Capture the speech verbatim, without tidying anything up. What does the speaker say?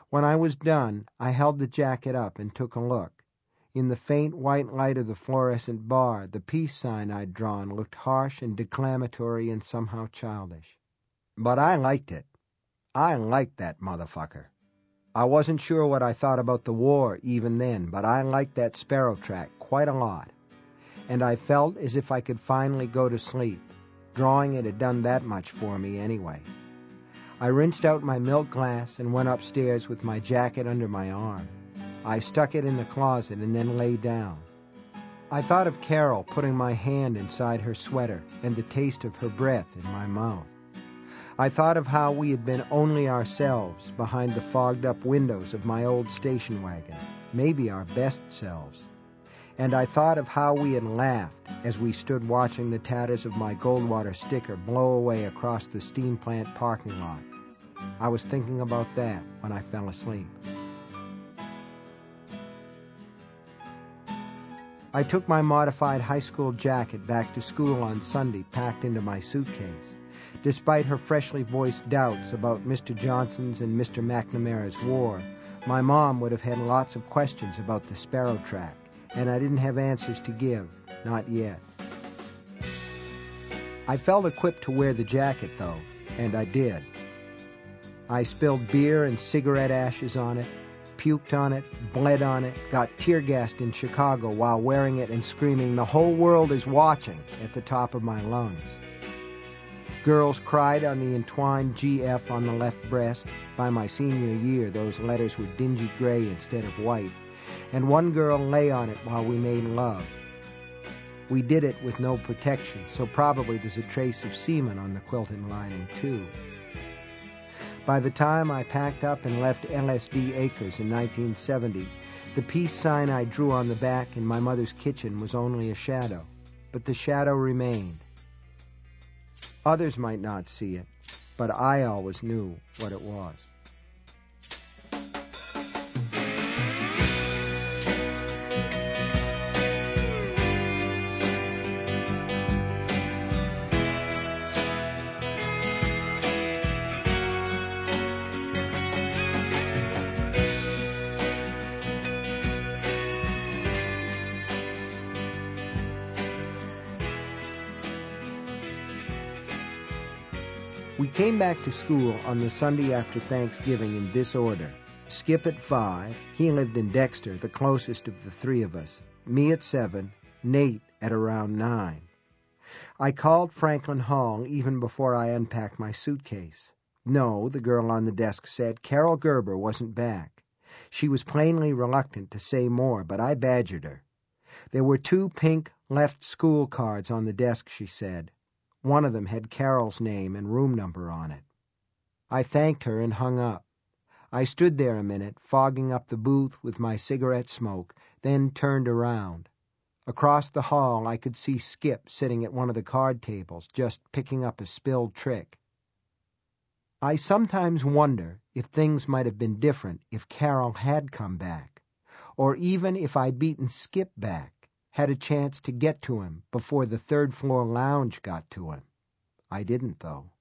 When I was done, I held the jacket up and took a look. In the faint white light of the fluorescent bar, the peace sign I'd drawn looked harsh and declamatory and somehow childish. But I liked it. I liked that motherfucker. I wasn't sure what I thought about the war even then, but I liked that Sparrow track quite a lot. And I felt as if I could finally go to sleep. Drawing it had done that much for me anyway. I rinsed out my milk glass and went upstairs with my jacket under my arm. I stuck it in the closet and then lay down. I thought of Carol putting my hand inside her sweater and the taste of her breath in my mouth. I thought of how we had been only ourselves behind the fogged-up windows of my old station wagon, maybe our best selves. And I thought of how we had laughed as we stood watching the tatters of my Goldwater sticker blow away across the steam plant parking lot. I was thinking about that when I fell asleep. I took my modified high school jacket back to school on Sunday, packed into my suitcase. Despite her freshly voiced doubts about Mister Johnson's and Mister McNamara's war, my mom would have had lots of questions about the Sparrow track, and I didn't have answers to give, not yet. I felt equipped to wear the jacket, though, and I did. I spilled beer and cigarette ashes on it, puked on it, bled on it, got tear-gassed in Chicago while wearing it and screaming, "The whole world is watching," at the top of my lungs. Girls cried on the entwined G F on the left breast. By my senior year, those letters were dingy gray instead of white, and one girl lay on it while we made love. We did it with no protection, so probably there's a trace of semen on the quilting lining, too. By the time I packed up and left L S D Acres in nineteen seventy, the peace sign I drew on the back in my mother's kitchen was only a shadow, but the shadow remained. Others might not see it, but I always knew what it was. We came back to school on the Sunday after Thanksgiving in this order. Skip at five, he lived in Dexter, the closest of the three of us, me at seven, Nate at around nine. I called Franklin Hall even before I unpacked my suitcase. No, the girl on the desk said, Carol Gerber wasn't back. She was plainly reluctant to say more, but I badgered her. There were two pink left school cards on the desk, she said. One of them had Carol's name and room number on it. I thanked her and hung up. I stood there a minute, fogging up the booth with my cigarette smoke, then turned around. Across the hall I could see Skip sitting at one of the card tables, just picking up a spilled trick. I sometimes wonder if things might have been different if Carol had come back, or even if I'd beaten Skip back, had a chance to get to him before the third-floor lounge got to him. I didn't, though.